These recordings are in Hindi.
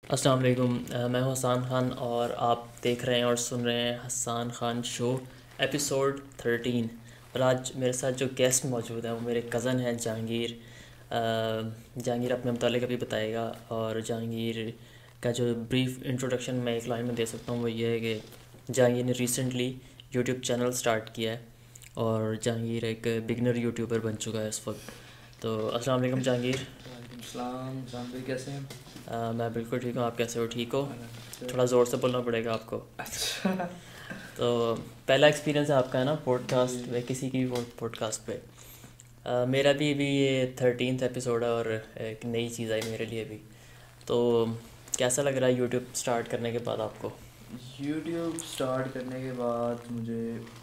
अस्सलाम वालेकुम। मैं हूं हसान ख़ान और आप देख रहे हैं और सुन रहे हैं हसान ख़ान शो एपिसोड 13। और आज मेरे साथ जो गेस्ट मौजूद हैं वो मेरे कज़न हैं जहांगीर। जहांगीर अपने मुतालिक अभी बताएगा। और जहांगीर का जो ब्रीफ इंट्रोडक्शन मैं एक लाइन में दे सकता हूँ वो ये है कि जहांगीर ने रिसेंटली यूट्यूब चैनल स्टार्ट किया है और जहांगीर एक बिगनर यूट्यूबर बन चुका है इस वक्त। तो अस्सलाम वालेकुम जहांगीर। वालेकुम सलाम। जान भाई कैसे हैं? मैं बिल्कुल ठीक हूँ, आप कैसे हो? ठीक हो? अच्छा। थोड़ा ज़ोर से बोलना पड़ेगा आपको। अच्छा। तो पहला एक्सपीरियंस है आपका है ना जी। पॉडकास्ट पे, किसी की भी पॉडकास्ट पे। मेरा भी ये 13th एपिसोड है और एक नई चीज़ आई मेरे लिए भी। तो कैसा लग रहा है यूट्यूब स्टार्ट करने के बाद आपको? यूट्यूब स्टार्ट करने के बाद मुझे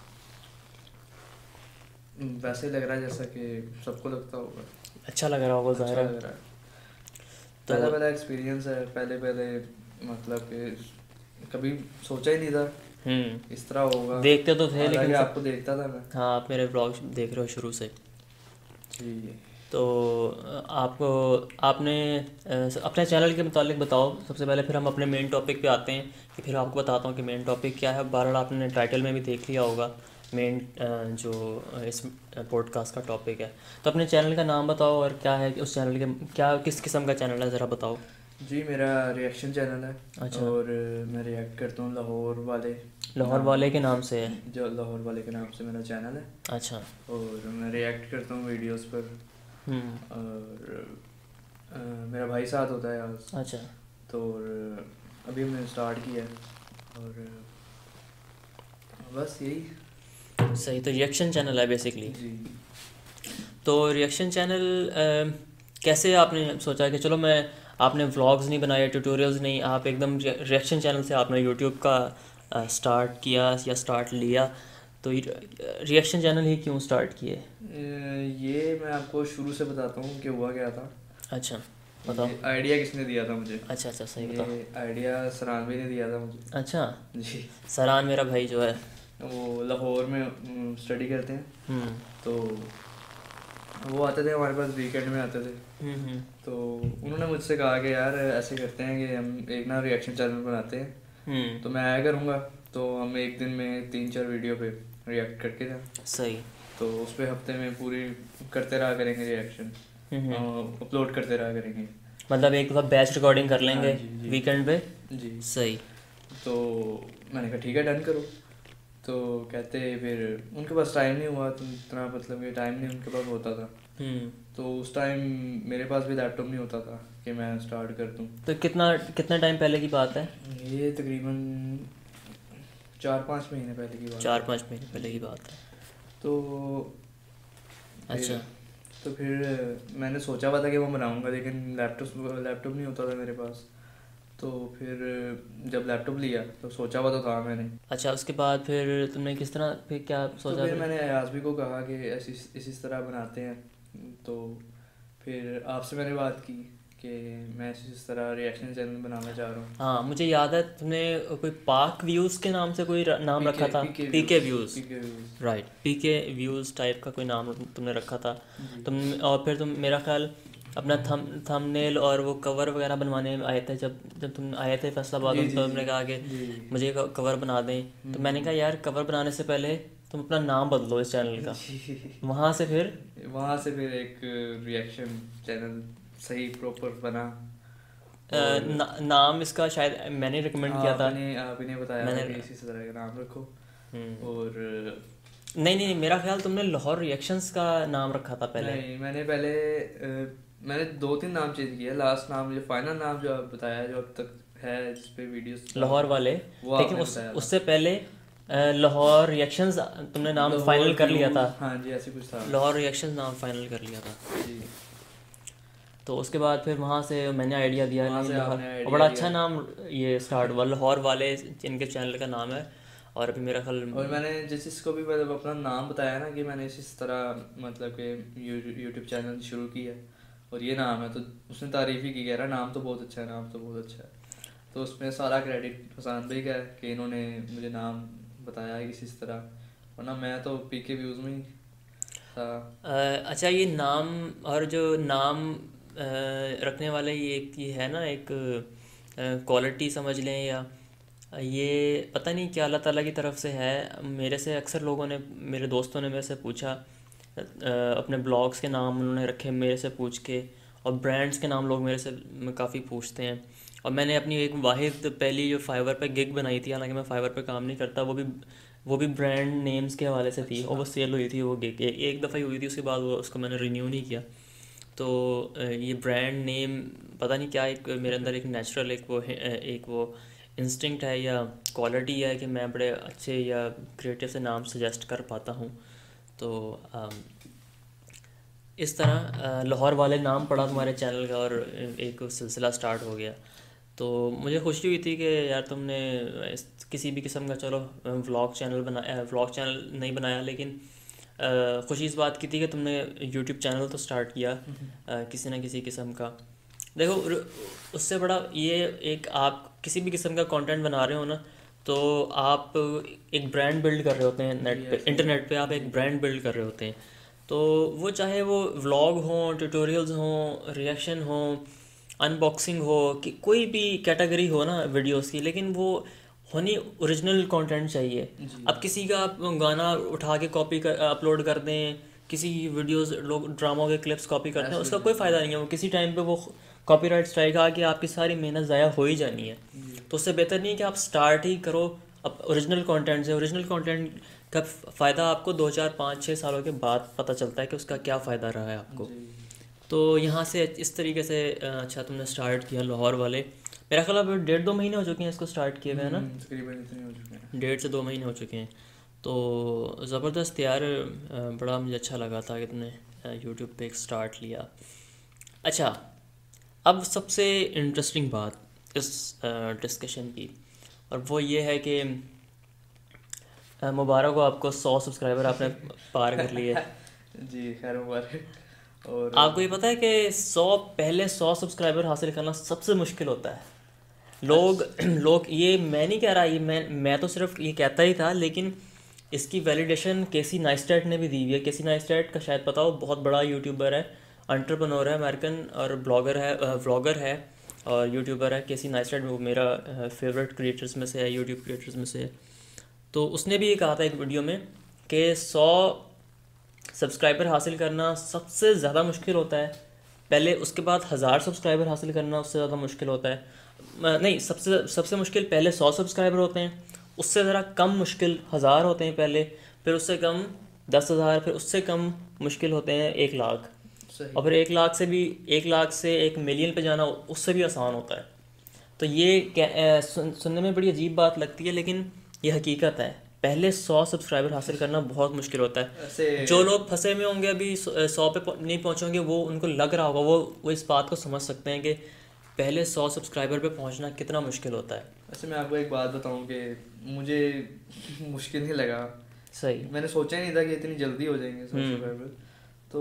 वैसे लग रहा है जैसा कि सबको लगता होगा। अच्छा लग रहा होगा ज़ाहिर अच्छा है। लग रहा है। तो पहला पहला एक्सपीरियंस है। पहले पहले मतलब कि कभी सोचा ही नहीं था इस तरह होगा। देखते तो थे हालांकि लेकिन सब। आपको देखता था मैं। हाँ, आप मेरे ब्लॉग देख रहे हो शुरू से। जी। तो आपको आपने अपने चैनल के मुतालिक बताओ सबसे पहले, फिर हम अपने मेन टॉपिक पे आते हैं कि फिर आपको बताता हूँ कि मेन टॉपिक क्या है। बहरहाल आपने टाइटल में भी देख लिया होगा मेन जो इस पॉडकास्ट का टॉपिक है। तो अपने चैनल का नाम बताओ और क्या है उस चैनल के, क्या किस किस्म का चैनल है, ज़रा बताओ। जी मेरा रिएक्शन चैनल है। अच्छा। और मैं रिएक्ट करता हूँ लाहौर वाले लाहौर नाम वाले के नाम से है? जो लाहौर वाले के नाम से मेरा चैनल है। अच्छा। और मैं रिएक्ट करता हूँ वीडियोस पर। हम्म। और मेरा भाई साथ होता है आज। अच्छा। तो अभी हमने स्टार्ट किया है। और बस यही। सही, तो रिएक्शन चैनल है बेसिकली। जी। तो रिएक्शन चैनल कैसे आपने सोचा कि चलो मैं, आपने व्लॉग्स नहीं बनाए, ट्यूटोरियल्स नहीं, आप एकदम रिएक्शन चैनल से आपने यूट्यूब का स्टार्ट किया या स्टार्ट लिया? तो रिएक्शन चैनल ही क्यों स्टार्ट किए? ये मैं आपको शुरू से बताता हूँ कि हुआ क्या था। अच्छा, बताओ। ये आइडिया किसने दिया था मुझे? अच्छा अच्छा, सही ये बताओ। आइडिया सरान भाई ने दिया था मुझे। अच्छा। जी। सरान मेरा भाई जो है। वो लाहौर में स्टडी करते हैं। हम्म। तो वो आते थे हमारे पास, वीकेंड में आते थे। हम्म। तो उन्होंने मुझसे कहा कि यार ऐसे करते हैं कि हम एक ना रिएक्शन चैनल बनाते हैं। हम्म। तो मैं आया करूँगा। तो हम एक दिन में 3-4 वीडियो पे रिएक्ट करके था। सही। तो उस पर हफ्ते में पूरी करते रहा करेंगे रिएक्शन। हम्म। अपलोड करते रहा करेंगे। मतलब एक दफ़ा बैच रिकॉर्डिंग कर हाँ लेंगे जी जी। वीकेंड पे। जी। सही। तो मैंने कहा ठीक है डन करो। तो कहते फिर उनके पास टाइम नहीं हुआ, तो इतना मतलब कि टाइम नहीं उनके पास होता था। हम्म। तो उस टाइम मेरे पास भी लैपटॉप नहीं होता था कि मैं स्टार्ट कर दूँ। तो कितना कितना टाइम पहले की बात है? ये तकरीबन 4-5 महीने पहले की बात है। 4-5 महीने पहले की जी। बात है। तो फिर अच्छा। मैंने सोचा हुआ था कि वो बनाऊंगा, लेकिन लैपटॉप नहीं होता था मेरे पास। तो फिर जब लैपटॉप लिया तो सोचा हुआ तो था मैंने। अच्छा, उसके बाद फिर तुमने किस तरह, फिर क्या तो सोचा फिर फिर? मैंने आज़मी को कहा कि ऐसी इसी तरह बनाते हैं। तो फिर आपसे मैंने बात की कि मैं इस तरह रिएक्शन चैनल बनाना चाह रहा हूँ। हाँ, मुझे याद है तुमने कोई पाक व्यूज़ के नाम से कोई नाम रखा पीके था। PK PK views views. PK views. Right, PK views type का कोई नाम तुमने रखा था। जी। तुम और फिर तुम मेरा ख्याल अपना थंबनेल और वो कवर वगैरह बनवाने में आए थे, जब जब तुम आए थे फैसलाबाद, जी उन जी तो जी। तुमने कहा कि जी। मुझे कवर बना दें। तो मैंने कहा यार कवर बनाने से पहले तुम अपना नाम बदलो इस चैनल का। जी। वहाँ से फिर वहाँ से फिर एक रिएक्शन चैनल सही प्रॉपर बना। अ, और नाम इसका शायद मैंने रिकमेंड किया था। आपने बताया था मैंने कि इसी तरह का नाम रखो। हम्म, और नहीं नहीं, मेरा ख्याल तुमने लाहौर रिएक्शंस का नाम रखा था पहले। नहीं, मैंने पहले मैंने 2-3 नाम चेंज किया। लास्ट नाम जो फाइनल नाम जो आप बताया, जो अब तक है जिस पे वीडियोस डाल लाहौर रहा हूँ, वाले। वो लेकिन आपने उस बताया था। उससे पहले लाहौर रिएक्शंस तुमने नाम लाहौर फाइनल कर लिया था। व्यूज, हाँ जी ऐसे कुछ था। लाहौर रिएक्शंस नाम फाइनल कर लिया था। जी। तो उसके बाद फिर वहाँ से मैंने आइडिया दिया, वहाँ नहीं से लाहौर, आपने और आइडिया बड़ा दिया। अच्छा नाम ये स्टार्ट हुआ लाहौर वाले, इनके चैनल का नाम है। और अभी मेरा ख्याल और मैंने जिस चीज़ को भी मतलब अपना नाम बताया ना कि मैंने इस तरह मतलब कि यूट्यूब चैनल शुरू किया है और ये नाम है, तो उसने तारीफ़ ही की, कह रहा नाम तो बहुत अच्छा है, नाम तो बहुत अच्छा है। तो उसमें सारा क्रेडिट फसान भाई का है कि इन्होंने मुझे नाम बताया है किसी तरह, वरना मैं तो पीके व्यूज़ में ही था। अच्छा, ये नाम और जो नाम रखने वाला ये एक ये है ना, एक क्वालिटी समझ लें, या ये पता नहीं क्या अल्लाह ताला की तरफ से है। मेरे से अक्सर लोगों ने, मेरे दोस्तों ने मेरे से पूछा, अपने ब्लॉग्स के नाम उन्होंने रखे मेरे से पूछ के, और ब्रांड्स के नाम लोग मेरे से काफ़ी पूछते हैं। और मैंने अपनी एक वाहिद पहली जो फाइवर पे गिग बनाई थी, हालांकि मैं फाइवर पे काम नहीं करता, वो भी ब्रांड नेम्स के हवाले से थी, और अच्छा। वो सेल हुई थी वो गिग, एक दफ़ा ही हुई थी, उसके बाद वो उसको मैंने रिन्यू नहीं किया। तो ये ब्रांड नेम पता नहीं क्या, एक मेरे अंदर एक नेचुरल एक वो इंस्टिंक्ट है या क्वालिटी है कि मैं बड़े अच्छे या क्रिएटिव से नाम सजेस्ट कर पाता हूँ। तो इस तरह लाहौर वाले नाम पड़ा जी। तुम्हारे चैनल का, और एक सिलसिला स्टार्ट हो गया। तो मुझे खुशी हुई थी कि यार तुमने किसी भी किस्म का, चलो व्लॉग चैनल नहीं बनाया, लेकिन खुशी इस बात की थी कि तुमने यूट्यूब चैनल तो स्टार्ट किया किसी न किसी किस्म का। देखो उससे बड़ा ये, एक आप किसी भी किस्म का कंटेंट बना रहे हो ना, तो आप एक ब्रांड बिल्ड कर रहे होते हैं जी नेट पे, ऐसे ही है। इंटरनेट पे आप जी। एक ब्रांड बिल्ड कर रहे होते हैं। तो वो चाहे वो व्लॉग हों, ट्यूटोरियल्स हों, रिएक्शन हो, अनबॉक्सिंग हो, कि कोई भी कैटेगरी हो ना वीडियोस की, लेकिन वो होनी ओरिजिनल कंटेंट चाहिए। जी। अब किसी का आप गाना उठा के कॉपी कर अपलोड कर दें, किसी वीडियोस लोग ड्रामों के क्लिप्स कॉपी करते हैं, ऐसे उसका ही कोई है। फ़ायदा नहीं है। वो किसी टाइम पे वो कॉपीराइट स्ट्राइक आके आपकी सारी मेहनत ज़ाया हो ही जानी है। जी। तो उससे बेहतर नहीं है कि आप स्टार्ट ही करो अब ओरिजिनल कंटेंट से। ओरिजिनल कंटेंट का फ़ायदा आपको 2 4 5 6 सालों के बाद पता चलता है कि उसका क्या फ़ायदा रहा है आपको। जी। तो यहाँ से इस तरीके से अच्छा तुमने स्टार्ट किया लाहौर वाले। मेरा ख्याल अब 1.5 2 महीने हो चुके हैं इसको स्टार्ट किए हुए, है ना? तकरीबन इतने हो चुके हैं। 1.5 से 2 महीने हो चुके हैं। तो ज़बरदस्त यार, बड़ा मुझे अच्छा लगा था कि तुमने यूट्यूब पे एक स्टार्ट लिया। अच्छा, अब सबसे इंटरेस्टिंग बात इस डिस्कशन की, और वो ये है कि मुबारक हो आपको, 100 सब्सक्राइबर आपने पार कर लिए। जी खैर मुबारक। और आपको ये पता है कि 100 सब्सक्राइबर हासिल करना सबसे मुश्किल होता है। लोग अच्छा। लोग ये मैं नहीं कह रहा, ये मैं तो सिर्फ ये कहता ही था, लेकिन इसकी वैलिडेशन केसी नाइस्टेट ने भी दी हुई है। केसी नाइस्टेट का शायद पता हो, बहुत बड़ा यूट्यूबर है, एंटरप्रेन्योर है, अमेरिकन, और व्लॉगर है और यूट्यूबर है। केसी नाइस्टेट वो मेरा फेवरेट क्रिएटर्स में से है, यूट्यूब क्रिएटर्स में से है। तो उसने भी ये कहा था एक वीडियो में कि 100 सब्सक्राइबर हासिल करना सबसे ज़्यादा मुश्किल होता है पहले, उसके बाद 1000 सब्सक्राइबर हासिल करना उससे ज़्यादा मुश्किल होता है। नहीं, सबसे सबसे मुश्किल पहले 100 सब्सक्राइबर होते हैं, उससे ज़रा कम मुश्किल 1000 होते हैं पहले, फिर उससे कम 10,000, फिर उससे कम मुश्किल होते हैं 1 लाख, सही। और फिर 1 लाख से भी, 1 लाख से 1 मिलियन पे जाना उससे भी आसान होता है। तो ये सुनने में बड़ी अजीब बात लगती है, लेकिन ये हकीकत है। पहले 100 सब्सक्राइबर हासिल करना बहुत मुश्किल होता है। ऐसे। जो लोग फंसे हुए होंगे अभी 100 पे नहीं पहुंचेंगे, वो उनको लग रहा होगा, वो इस बात को समझ सकते हैं कि पहले 100 सब्सक्राइबर पे पहुंचना कितना मुश्किल होता है। वैसे मैं आपको एक बात बताऊं कि मुझे मुश्किल नहीं लगा। सही। मैंने सोचा ही नहीं था कि इतनी जल्दी हो जाएंगे हम्म। सब्सक्राइबर। तो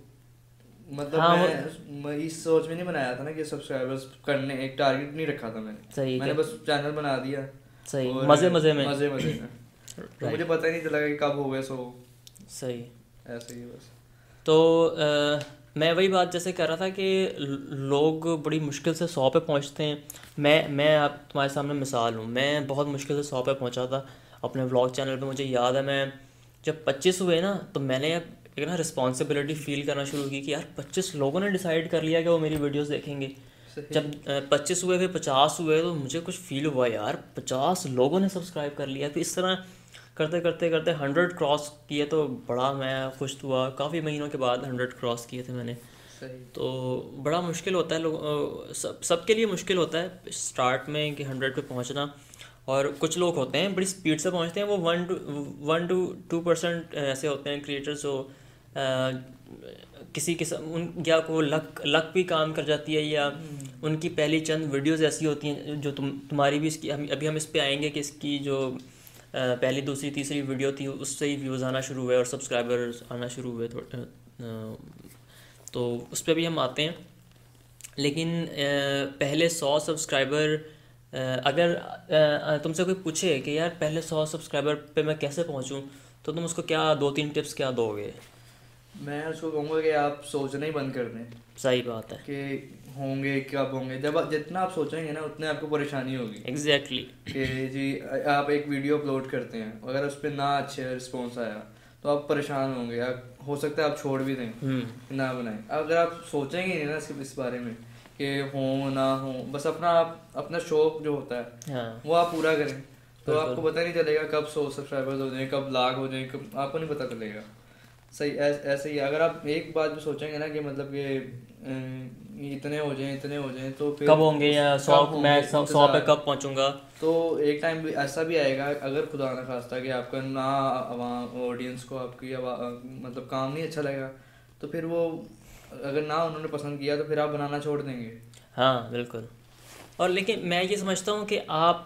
मतलब हाँ वो मैं इस सोच में नहीं बनाया था ना कि सब्सक्राइबर्स करने, एक टारगेट नहीं रखा था मैंने। सही मैंने के बस चैनल बना दिया सही, और मज़े मज़े में। मज़े मज़े में। तो मुझे राइट। पता ही नहीं चला कि कब हो गया। सो सही। ऐसे ही बस। तो मैं वही बात जैसे कर रहा था कि लोग बड़ी मुश्किल से 100 पे पहुंचते हैं। मैं आप तुम्हारे सामने मिसाल हूँ, मैं बहुत मुश्किल से 100 पे पहुंचा था अपने व्लॉग चैनल पे। मुझे याद है, मैं जब 25 हुए ना, तो मैंने एक ना रिस्पॉन्सिबिलिटी फील करना शुरू की कि यार 25 लोगों ने डिसाइड कर लिया कि वो मेरी वीडियोस देखेंगे। सही। जब 25 हुए, फिर 50 हुए, तो मुझे कुछ फील हुआ यार 50 लोगों ने सब्सक्राइब कर लिया। फिर इस तरह करते करते करते 100 क्रॉस किए, तो बड़ा मैं खुश हुआ। काफ़ी महीनों के बाद 100 क्रॉस किए थे मैंने। सही। तो बड़ा मुश्किल होता है, लोग सबके लिए मुश्किल होता है स्टार्ट में कि 100 पे पहुंचना। और कुछ लोग होते हैं बड़ी स्पीड से पहुंचते हैं, वो 1 to 2% ऐसे होते हैं क्रिएटर्स जो किसी किस्म उन या को लक भी काम कर जाती है, या उनकी पहली चंद वीडियोस ऐसी होती हैं जो तुम्हारी भी, इसकी अभी हम इस पे आएंगे कि इसकी जो पहली दूसरी तीसरी वीडियो थी उससे ही व्यूज़ आना शुरू हुए और सब्सक्राइबर्स आना शुरू हुए, तो उस पर भी हम आते हैं। लेकिन पहले 100 सब्सक्राइबर, अगर तुमसे कोई पूछे कि यार पहले 100 सब्सक्राइबर पे मैं कैसे पहुंचूं, तो तुम उसको क्या 2 3 टिप्स क्या दोगे? मैं उसको कहूँगा कि आप सोचना ही बंद कर दें सही बात है। कि होंगे कब होंगे, जब जितना आप सोचेंगे ना उतने आपको परेशानी होगी। एग्जैक्टली। कि जी आप एक वीडियो अपलोड करते हैं, अगर उस पर ना अच्छे रिस्पॉन्स आया तो आप परेशान होंगे, हो सकता है आप छोड़ भी दें कि ना बनाएं। अगर आप सोचेंगे नहीं ना इस बारे में कि हो ना हो, बस अपना शौक जो होता है हाँ वो आप पूरा करें, तो आपको पता नहीं चलेगा कब 100 सब्सक्राइबर्स हो जाए, कब लाख हो जाए, कब आपको नहीं पता चलेगा। सही ऐसे ही अगर आप एक बात भी सोचेंगे ना कि मतलब कि इतने हो जाएं तो फिर कब होंगे या 100, मैं 100 पे कब पहुंचूंगा, तो एक टाइम भी ऐसा भी आएगा, अगर खुदा ना खास्ता कि आपका ना ऑडियंस को आपकी मतलब काम नहीं अच्छा लगेगा, तो फिर वो अगर ना उन्होंने पसंद किया तो फिर आप बनाना छोड़ देंगे। हाँ बिल्कुल। और लेकिन मैं ये समझता हूँ कि आप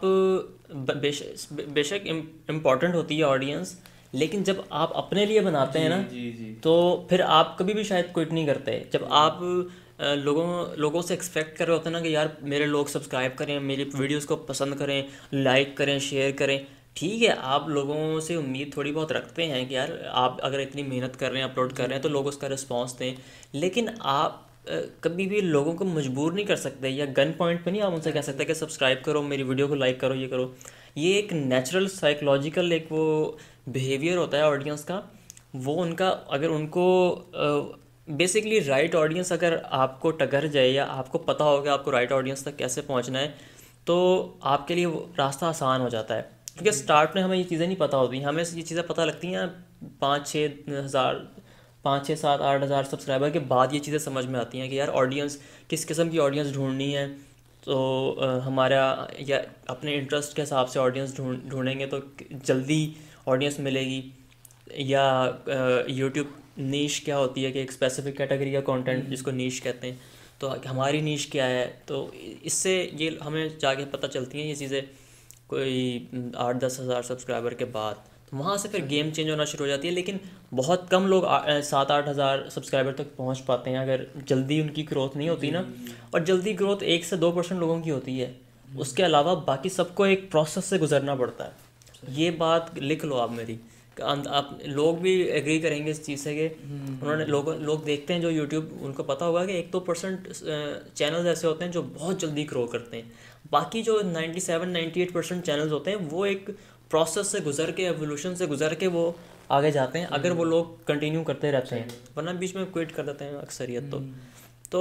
बेशक इम्पोर्टेंट होती है ऑडियंस, लेकिन जब आप अपने लिए बनाते हैं ना, जी जी तो फिर आप कभी भी शायद क्विट नहीं करते। जब आप लोगों से एक्सपेक्ट कर रहे होते हैं ना कि यार मेरे लोग सब्सक्राइब करें, मेरी वीडियोस को पसंद करें, लाइक करें, शेयर करें, ठीक है, आप लोगों से उम्मीद थोड़ी बहुत रखते हैं कि यार आप अगर इतनी मेहनत कर रहे हैं, अपलोड कर रहे हैं, तो लोग उसका रिस्पॉन्स दें। लेकिन आप कभी भी लोगों को मजबूर नहीं कर सकते, या गन पॉइंट पे नहीं आप उनसे कह सकते कि सब्सक्राइब करो, मेरी वीडियो को लाइक करो, ये करो। ये एक नेचुरल साइकोलॉजिकल एक वो बिहेवियर होता है ऑडियंस का। वो उनका अगर उनको बेसिकली राइट ऑडियंस अगर आपको टकर जाए, या आपको पता हो कि आपको राइट ऑडियंस तक कैसे पहुंचना है, तो आपके लिए वो रास्ता आसान हो जाता है। क्योंकि स्टार्ट में हमें ये चीज़ें नहीं पता होती, हमें ये चीज़ें पता लगती हैं 5-6 हज़ार 5-6-7-8 हज़ार सब्सक्राइबर के बाद ये चीज़ें समझ में आती हैं कि यार ऑडियंस किस किस्म की ऑडियंस ढूंढनी है। तो हमारा या अपने इंटरेस्ट के हिसाब से ऑडियंस ढूंढेंगे तो जल्दी ऑडियंस मिलेगी। या यूट्यूब नीश क्या होती है कि एक स्पेसिफिक कैटेगरी का कंटेंट जिसको नीश कहते हैं, तो हमारी नीश क्या है, तो इससे ये हमें जाके पता चलती हैं ये चीज़ें कोई 8-10 हज़ार सब्सक्राइबर के बाद। तो वहाँ से फिर गेम चेंज होना शुरू हो जाती है। लेकिन बहुत कम लोग 7-8 हज़ार सब्सक्राइबर तक पहुँच पाते हैं अगर जल्दी उनकी ग्रोथ नहीं होती ना। और जल्दी ग्रोथ 1 से 2% लोगों की होती है, उसके अलावा बाकी सबको एक प्रोसेस से गुजरना पड़ता है। ये बात लिख लो आप मेरी, आप लोग भी एग्री करेंगे इस चीज़ से कि उन्होंने लोग देखते हैं जो यूट्यूब, उनको पता होगा कि 1-2% चैनल्स ऐसे होते हैं जो बहुत जल्दी ग्रो करते हैं। बाकी जो 97-98% चैनल्स होते हैं वो एक प्रोसेस से गुजर के, एवोल्यूशन से गुजर के वो आगे जाते हैं, अगर वो लोग कंटिन्यू करते रहते हैं, वरना बीच में क्विट कर देते हैं अक्सरियत। तो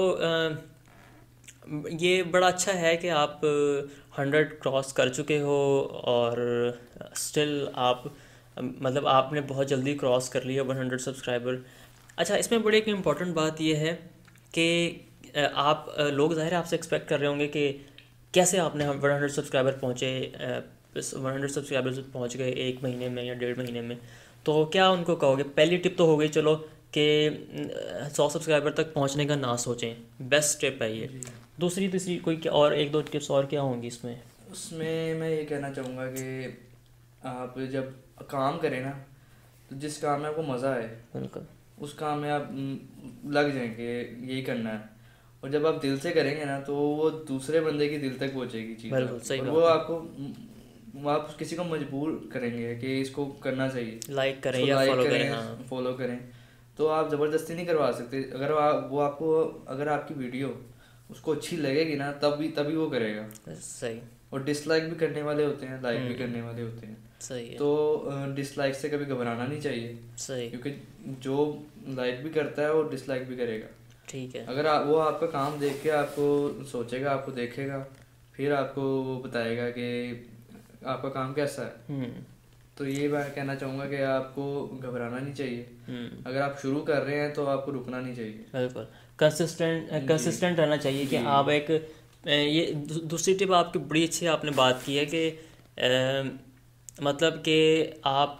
ये बड़ा अच्छा है कि आप 100 क्रॉस कर चुके हो, और स्टिल आप मतलब आपने बहुत जल्दी क्रॉस कर लिया 100 सब्सक्राइबर। अच्छा, इसमें बड़ी एक इम्पॉर्टेंट बात यह है कि आप लोग ज़ाहिर आपसे एक्सपेक्ट कर रहे होंगे कि कैसे आपने 100 सब्सक्राइबर पहुँचे, 100 सब्सक्राइबर्स पहुँच गए 1 महीने में या 1.5 महीने में। तो क्या उनको कहोगे? पहली टिप तो हो गई चलो कि 100 सब्सक्राइबर तक पहुँचने का ना सोचें, बेस्ट टिप है ये। दूसरी तीसरी कोई क्या और 1-2 टिप्स और क्या होंगी इसमें? उसमें मैं ये कहना चाहूँगा कि आप जब काम करें ना, तो जिस काम में आपको मज़ा आए बिल्कुल उस काम में आप लग जाएंगे, यही करना है। और जब आप दिल से करेंगे ना तो वो दूसरे बंदे की दिल तक पहुंचेगी चीज़, बिल्कुल सही और बात वो है। आपको आप किसी को मजबूर करेंगे कि इसको करना चाहिए, लाइक करें इसको या लाइक फॉलो करें। करें, हाँ फॉलो करें। तो आप ज़बरदस्ती नहीं करवा सकते। अगर वो आपको, अगर आपकी वीडियो उसको अच्छी लगेगी ना तभी वो करेगा। सही। और डिसलाइक भी करने वाले होते हैं, लाइक भी करने वाले होते हैं। सही है। तो डिसलाइक से कभी घबराना नहीं चाहिए, सही। क्योंकि जो लाइक भी करता है वो डिसलाइक भी करेगा। ठीक है। अगर वो आपका काम देख के आपको सोचेगा, आपको देखेगा, फिर आपको वो बताएगा कि आपका काम कैसा है। तो ये मैं कहना चाहूँगा कि आपको घबराना नहीं चाहिए। अगर आप शुरू कर रहे हैं तो आपको रुकना नहीं चाहिए। बिल्कुल कंसिस्टेंट रहना चाहिए कि आप एक ये दूसरी टिप आपकी बड़ी अच्छी आपने बात की है कि मतलब कि आप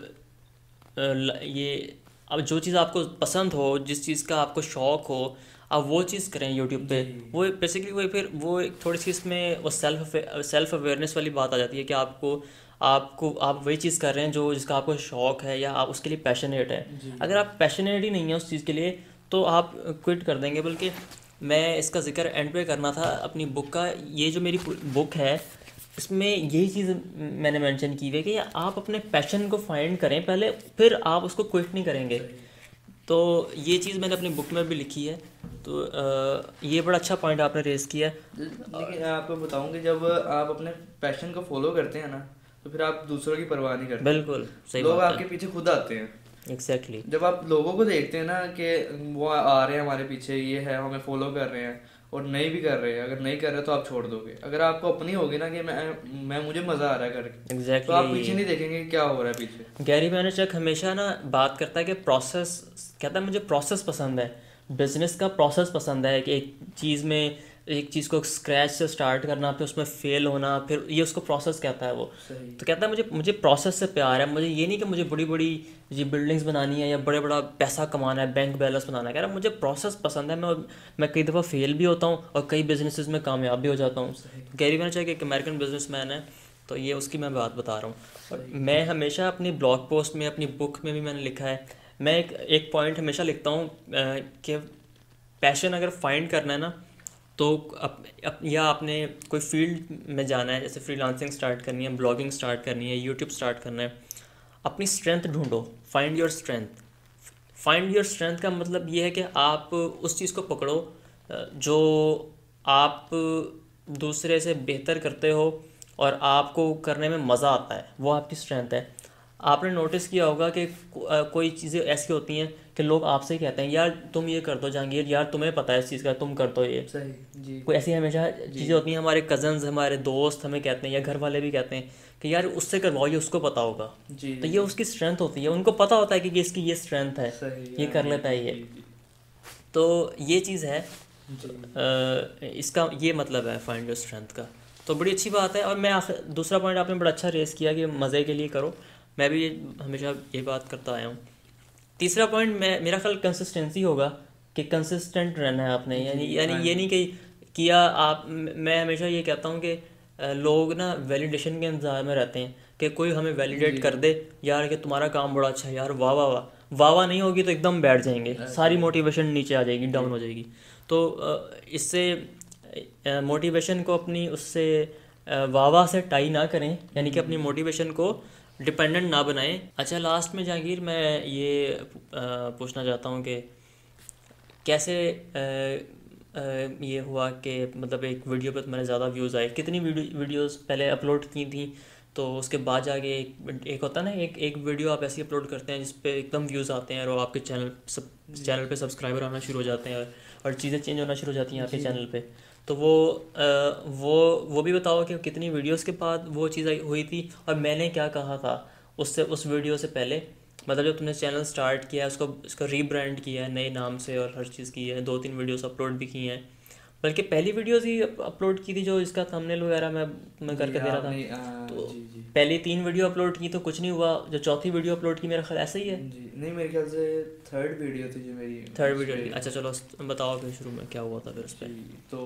ये अब जो चीज़ आपको पसंद हो, जिस चीज़ का आपको शौक़ हो, आप वो चीज़ करें यूट्यूब पे। वो बेसिकली वो फिर वो एक थोड़ी सी इसमें वो सेल्फ अवेयरनेस वाली बात आ जाती है कि आप वही चीज़ कर रहे हैं जो जिसका आपको शौक़ है या आप उसके लिए पैशनेट है। अगर आप पैशनेट ही नहीं है उस चीज़ के लिए तो आप क्विट कर देंगे। बल्कि मैं इसका जिक्र एंड पे करना था अपनी बुक का। ये जो मेरी बुक है इसमें यही चीज़ मैंने मेंशन की हुई है कि आप अपने पैशन को फाइंड करें पहले, फिर आप उसको क्विट नहीं करेंगे। तो ये चीज़ मैंने अपनी बुक में भी लिखी है। तो ये बड़ा अच्छा पॉइंट आपने रेज़ किया है। लेकिन आपको बताऊं कि जब आप अपने पैशन को फॉलो करते हैं ना, तो फिर आप दूसरों की परवाह नहीं करते। बिल्कुल सही लोग बात है। आपके पीछे खुद आते हैं। एग्जैक्टली। जब आप लोगों को देखते हैं ना कि वो आ रहे हैं हमारे पीछे, ये है, हमें फॉलो कर रहे हैं, और नहीं भी कर रहे हैं, अगर नहीं कर रहे तो आप छोड़ दोगे। अगर आपको अपनी होगी ना कि मैं मुझे मज़ा आ रहा है करके, तो आप पीछे एग्जैक्टली। नहीं देखेंगे कि क्या हो रहा है पीछे। गैरी वेनरचक हमेशा ना बात करता है कि प्रोसेस, कहता है मुझे प्रोसेस पसंद है, बिजनेस का प्रोसेस पसंद है कि एक चीज़ को स्क्रैच से स्टार्ट करना, फिर उसमें फेल होना, फिर ये उसको प्रोसेस कहता है वो। सही। तो कहता है मुझे मुझे प्रोसेस से प्यार है, मुझे ये नहीं कि मुझे बड़ी बड़ी ये बिल्डिंग्स बनानी है या बड़े बड़ा पैसा कमाना है, बैंक बैलेंस बनाना है। कह रहा मुझे प्रोसेस पसंद है। मैं कई दफ़ा फेल भी होता हूँ और कई बिजनेसेस में कामयाब भी हो जाता हूँ। तो गैरी वेनरचक एक अमेरिकन बिजनेसमैन है, तो ये उसकी मैं बात बता रहा हूँ। और मैं हमेशा अपनी ब्लॉग पोस्ट में, अपनी बुक में भी मैंने लिखा है, मैं एक पॉइंट हमेशा लिखता हूँ कि पैशन अगर फाइंड करना है ना, तो या आपने कोई फील्ड में जाना है, जैसे फ्रीलांसिंग स्टार्ट करनी है, ब्लॉगिंग स्टार्ट करनी है, यूट्यूब स्टार्ट करना है, अपनी स्ट्रेंथ ढूंढो। Find your strength. Find your strength का मतलब ये है कि आप उस चीज़ को पकड़ो जो आप दूसरे से बेहतर करते हो और आपको करने में मज़ा आता है, वो आपकी स्ट्रेंथ है। आपने नोटिस किया होगा कि कोई चीज़ें ऐसी होती हैं कि लोग आपसे ही कहते हैं यार तुम ये कर दो जहांगीर, यार तुम्हें पता है इस चीज़ का, तुम कर दो ये। सही जी। कोई ऐसी हमेशा जी चीज़ें होती हैं, हमारे कज़न्स, हमारे दोस्त हमें कहते हैं या घर वाले भी कहते हैं कि यार उससे करवाओ, ये उसको पता होगा। जी तो जी ये जी। उसकी स्ट्रेंथ होती है, उनको पता होता है कि इसकी ये स्ट्रेंथ है, सही, ये हाँ कर जी लेता जी है ये। जी जी तो ये चीज़ है, जी। इसका ये मतलब है फाइंड योर स्ट्रेंथ का। तो बड़ी अच्छी बात है। और मैं दूसरा पॉइंट आपने बड़ा अच्छा रेस किया कि मज़े के लिए करो, मैं भी हमेशा ये बात करता आया हूँ। तीसरा पॉइंट मैं मेरा ख्याल कंसिस्टेंसी होगा, कि कंसिस्टेंट रहना है आपने। यानी जी यानी हाँ ये जी। नहीं कि किया आप, मैं हमेशा ये कहता हूँ कि लोग ना वैलिडेशन के इंतजार में रहते हैं कि कोई हमें वैलिडेट जी कर दे, यार कि तुम्हारा काम बड़ा अच्छा है यार, वाह वाह वाह। वाह वाह नहीं होगी तो एकदम बैठ जाएंगे, ऐसे सारी है। मोटिवेशन नीचे आ जाएगी, जी डाउन हो जाएगी। तो इससे मोटिवेशन को अपनी उससे वाह वाह से टाई ना करें, यानी कि अपनी मोटिवेशन को डिपेंडेंट ना बनाएं। अच्छा, लास्ट में जहांगीर मैं ये पूछना चाहता हूँ कि कैसे ये हुआ कि मतलब एक वीडियो पे तुम्हारे ज़्यादा व्यूज़ आए, कितनी वीडियोस पहले अपलोड की थी, तो उसके बाद जाके एक होता है ना, एक वीडियो आप ऐसी अपलोड करते हैं जिस पे एकदम व्यूज़ आते हैं और आपके जी चैनल पे सब्सक्राइबर आना शुरू हो जाते हैं और चीज़ें चेंज होना शुरू हो जाती हैं आपके जी। चैनल पे। तो वो भी बताओ कि कितनी वीडियोस के बाद वो चीज़ हुई थी, और मैंने क्या कहा था उससे, उस वीडियो से पहले, मतलब जब तुमने चैनल स्टार्ट किया है, उसका रीब्रांड किया है नए नाम से और हर चीज़ की है, 2-3 वीडियोस अपलोड भी की हैं, बल्कि पहली वीडियोस ही अपलोड की थी जो इसका थंबनेल वगैरह मैं जी करके दे रहा था। आपने तो जी जी पहली 3 वीडियो अपलोड की तो कुछ नहीं हुआ, जो चौथी वीडियो अपलोड की मेरा ख्याल ऐसा ही है। जी। नहीं, मेरे ख्याल से थर्ड वीडियो थी जो मेरी थर्ड उस वीडियो पे। थी, अच्छा चलो बताओ फिर शुरू में क्या हुआ था फिर उस जी। पर। तो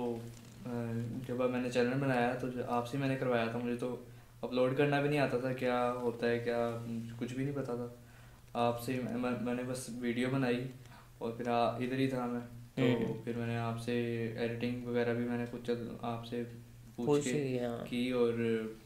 जब मैंने चैनल बनाया तो आपसे मैंने करवाया था, मुझे तो अपलोड करना भी नहीं आता था, क्या होता है क्या, कुछ भी नहीं पता था। आपसे मैंने बस वीडियो बनाई, और फिर इधर ही था मैं। तो फिर मैंने आपसे एडिटिंग वगैरह भी मैंने कुछ आपसे पूछ पूछ के ही गया। की, और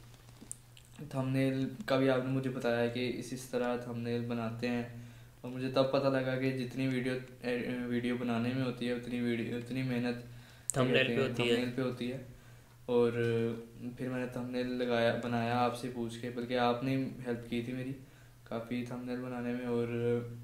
थंबनेल का भी आपने मुझे बताया कि इस तरह थंबनेल बनाते हैं। और मुझे तब पता लगा कि जितनी वीडियो बनाने में होती है उतनी मेहनत क्या थंबनेल कहते पे हैं होती है। थंबनेल पे होती है। और फिर मैंने थंबनेल बनाया आपसे पूछ के, बल्कि आपने हेल्प की थी मेरी काफ़ी थंबनेल बनाने में। और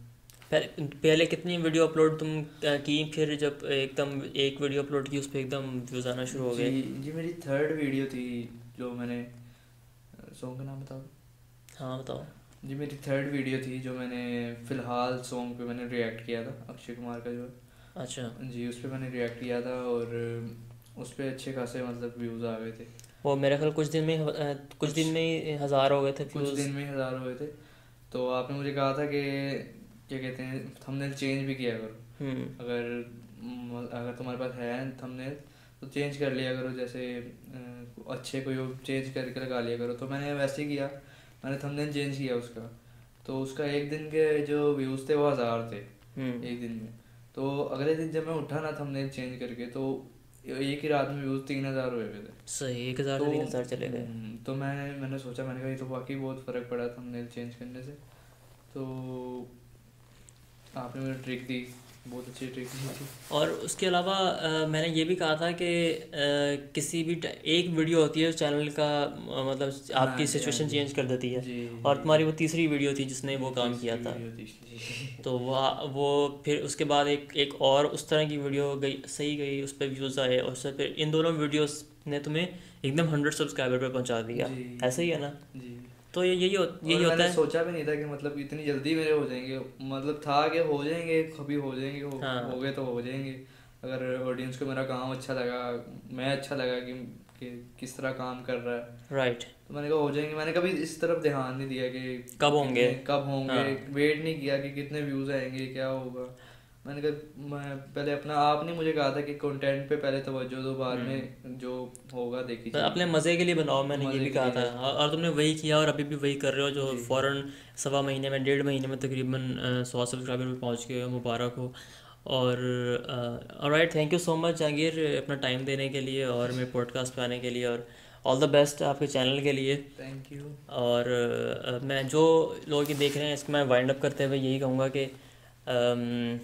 पहले कितनी वीडियो अपलोड तुम की, फिर जब एकदम एक वीडियो अपलोड की उस पर एकदम व्यूज़ आना शुरू हो जी गए। जी, मेरी थर्ड वीडियो थी जो मैंने, सॉन्ग का नाम बताओ। हाँ बताओ। जी, मेरी थर्ड वीडियो थी जो मैंने फ़िलहाल सॉन्ग पे मैंने रिएक्ट किया था, अक्षय कुमार का जो है। अच्छा, जी, उस पर मैंने रिएक्ट किया था, और उस पर अच्छे खासे मतलब व्यूज़ आ गए थे। वो मेरा ख्याल कुछ कुछ दिन में ही 1000 हो गए थे कुछ व्यूज़। दिन में 1000 हुए थे। तो आपने मुझे कहा था कि क्या कहते हैं थंबनेल चेंज भी किया करो, हम्म। अगर तुम्हारे पास है थंबनेल तो चेंज कर लिया करो, जैसे अच्छे कोई चेंज करके लगा लिया करो। तो मैंने वैसे ही किया, मैंने थंबनेल चेंज किया उसका। तो उसका एक दिन के जो व्यूज़ थे वो 1000 थे एक दिन में। तो अगले दिन जब मैं उठा ना थंबनेल चेंज करके, तो एक ही रात में व्यूज़ 3000 हुए हुए थे। सही, 1000 तो से 3000 चले गए। तो मैंने सोचा, मैंने कहा ये तो वाकई बहुत फ़र्क पड़ा थंबनेल चेंज करने से। तो आपने मुझे ट्रिक दी, बहुत अच्छी ट्रिक दी थी। और उसके अलावा मैंने ये भी कहा था कि किसी भी एक वीडियो होती है चैनल का मतलब हाँ आपकी जी, हाँ सिचुएशन जी। चेंज कर देती है। जी और जी तुम्हारी जी। वो तीसरी वीडियो थी जिसने वो मेरी काम किया तीसरी था। वीडियो थी जी। तो वो फिर उसके बाद एक और उस तरह की वीडियो गई, सही गई, उस पर व्यूज़ आए, और उससे फिर इन दोनों वीडियोस ने तुम्हें एकदम 100 सब्सक्राइबर पे पहुंचा दिया। जी ऐसे ही है ना? जी। तो यही और होता मैंने है। सोचा भी नहीं था कि मतलब इतनी जल्दी मेरे हो जाएंगे, मतलब था कि हो जाएंगे, कभी हो जाएंगे, हो हाँ, गए तो हो जाएंगे। अगर ऑडियंस को मेरा काम अच्छा लगा, मैं अच्छा लगा कि किस तरह काम कर रहा है, राइट। तो मैंने कहा हो जाएंगे। मैंने कभी इस तरफ ध्यान नहीं दिया कि कब होंगे? कितने कब होंगे, हाँ, वेट नहीं किया कि कितने व्यूज़ आएंगे, क्या होगा। मैंने कहा मैं पहले अपना, आपने मुझे कहा था कि कंटेंट पे पहले तवज्जो दो, बाद हम्म। में जो होगा देखी बस अपने जाएगी। मज़े के लिए बनाओ, मैंने ये मज़े भी के कहा लिए था। है। और तुमने वही किया, और अभी भी वही कर रहे हो, जो जी फ़ौरन सवा महीने में, 1.5 महीने में तकरीबन 100 सब्सक्राइबर पे पहुंच गए हो। मुबारक हो। और alright, thank you so much Jahangir, अपना टाइम देने के लिए और मेरे पॉडकास्ट पे आने के लिए, और ऑल द बेस्ट आपके चैनल के लिए। Thank you. और मैं जो लोग ये देख रहे हैं, इसको मैं वाइंड अप करते हुए यही कहूँगा कि अम,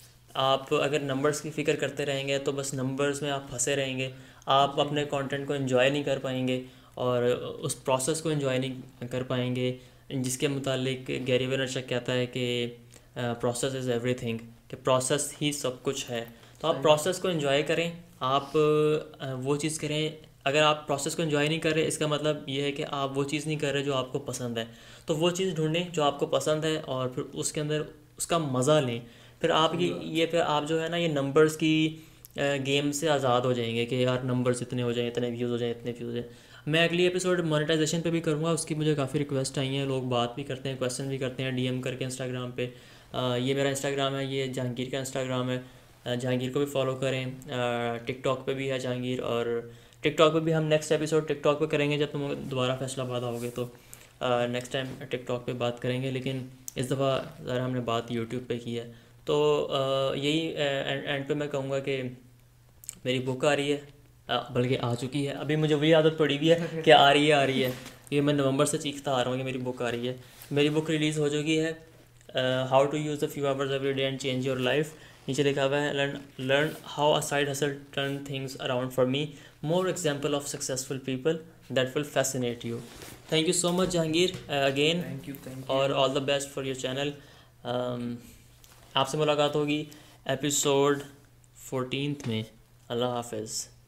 आप अगर नंबर्स की फ़िक्र करते रहेंगे तो बस नंबर्स में आप फंसे रहेंगे। आप जी अपने कंटेंट को एंजॉय नहीं कर पाएंगे, और उस प्रोसेस को एंजॉय नहीं कर पाएंगे, जिसके मुतालिक गैरी वेनरचक कहता है कि प्रोसेस इज़ एवरीथिंग, कि प्रोसेस ही सब कुछ है। तो आप सही। प्रोसेस को एंजॉय करें। आप वो चीज़ करें। अगर आप प्रोसेस को एंजॉय नहीं कर रहे, इसका मतलब ये है कि आप वो चीज़ नहीं कर रहे जो आपको पसंद है। तो वो चीज़ ढूंढें जो आपको पसंद है, और फिर उसके अंदर उसका मज़ा लें। फिर आप सही बात। ये फिर आप जो है ना, ये नंबर्स की गेम से आज़ाद हो जाएंगे कि यार नंबर्स इतने हो जाएं, इतने व्यूज़ हो जाएं, इतने व्यूज़ हो जाएं। मैं अगली एपिसोड मोनेटाइजेशन पे भी करूँगा, उसकी मुझे काफ़ी रिक्वेस्ट आई हैं, लोग बात भी करते हैं, क्वेश्चन भी करते हैं डीएम करके इंस्टाग्राम पे। ये मेरा इंस्टाग्राम है, ये जहांगीर का इंस्टाग्राम है। जहांगीर को भी फॉलो करें। टिकटॉक पे भी है जहांगीर, और टिकटॉक पे भी हम नेक्स्ट एपिसोड टिकटॉक पे करेंगे जब तुम दोबारा फैसलाबाद आओगे, तो नेक्स्ट टाइम टिकटॉक पे बात करेंगे। लेकिन इस दफ़ा ज़रा हमने बात यूट्यूब पे की है। तो यही एंड पे मैं कहूँगा कि मेरी बुक आ रही है, बल्कि आ चुकी है। अभी मुझे वही आदत पड़ी हुई है कि आ रही है। ये मैं नवंबर से चीखता आ रहा हूँ कि मेरी बुक आ रही है। मेरी बुक रिलीज़ हो चुकी है, how to use the few hours every day and change your life. नीचे लिखा हुआ है, learn how a side hustle turn things around for me, more example of successful people that will fascinate you. Thank you so much Jahangir again, thank you. Thank और you. All the best for your channel. आपसे मुलाकात होगी एपिसोड 14 में। अल्लाह हाफिज़।